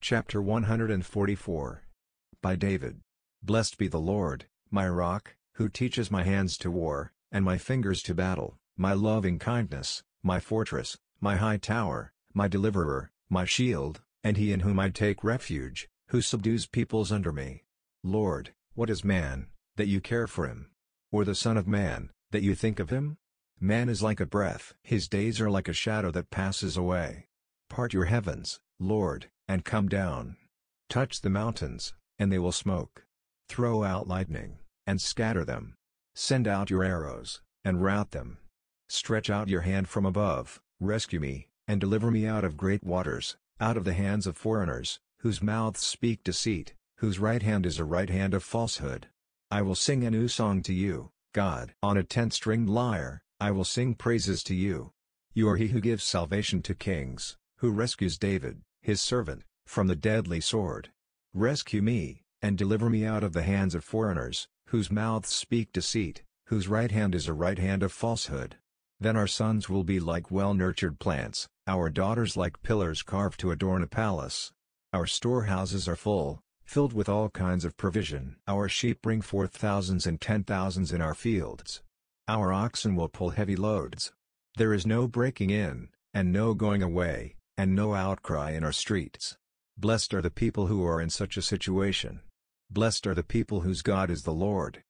Chapter 144. By David. Blessed be the Lord, my rock, who teaches my hands to war, and my fingers to battle, my loving kindness, my fortress, my high tower, my deliverer, my shield, and he in whom I take refuge, who subdues peoples under me. Lord, what is man, that you care for him? Or the son of man, that you think of him? Man is like a breath. His days are like a shadow that passes away. Part your heavens, Lord, and come down. Touch the mountains, and they will smoke. Throw out lightning, and scatter them. Send out your arrows, and rout them. Stretch out your hand from above, rescue me, and deliver me out of great waters, out of the hands of foreigners, whose mouths speak deceit, whose right hand is a right hand of falsehood. I will sing a new song to you, God. On a 10-stringed lyre, I will sing praises to you. You are he who gives salvation to kings, who rescues David, his servant, from the deadly sword. Rescue me, and deliver me out of the hands of foreigners, whose mouths speak deceit, whose right hand is a right hand of falsehood. Then our sons will be like well-nurtured plants, our daughters like pillars carved to adorn a palace. Our storehouses are full, filled with all kinds of provision. Our sheep bring forth thousands and 10,000s in our fields. Our oxen will pull heavy loads. There is no breaking in, and no going away, and no outcry in our streets. Blessed are the people who are in such a situation. Blessed are the people whose God is the Lord.